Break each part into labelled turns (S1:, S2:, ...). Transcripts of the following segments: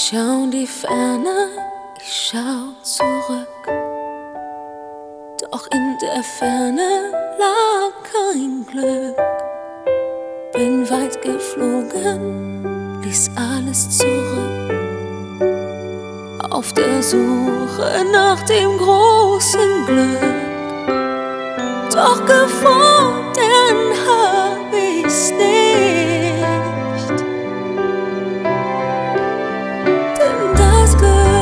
S1: schau in die Ferne, ich schau zurück. Doch in der Ferne lag kein Glück. Bin weit geflogen, ließ alles zurück. Auf der Suche nach dem großen Glück. Doch gefunden hab ich's nicht. Denn das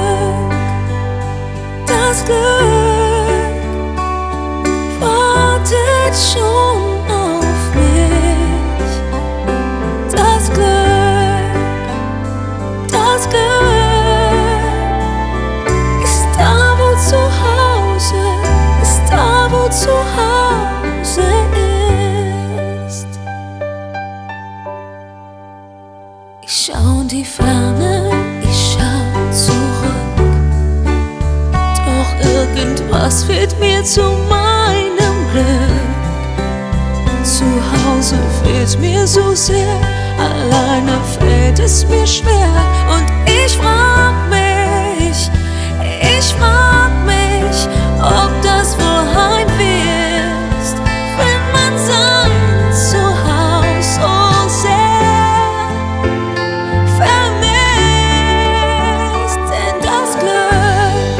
S1: Glück wartet schon auf mich. Das Glück ist da, wo zu Hause, ist da, wo zu Hause ist. Ich schau in die Ferne, ich schau zurück. Doch irgendwas fehlt mir zu meinem Glück. Zu Hause fehlt mir so sehr, alleine fällt es mir schwer. Und ich frag mich, ob das wohl Heimweh ist, wenn man sein Zuhause so sehr vermisst. Denn das Glück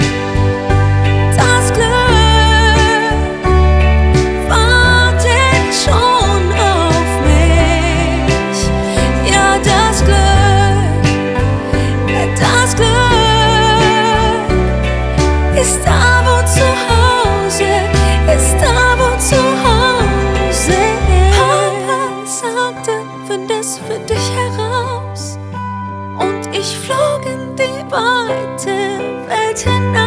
S1: wartet schon auf mich. Ja, das Glück ist da, wo zu Hause, ist da, wo zu Hause ist. Papa sagte, find es für dich heraus. Und ich flog in die weite Welt hinaus.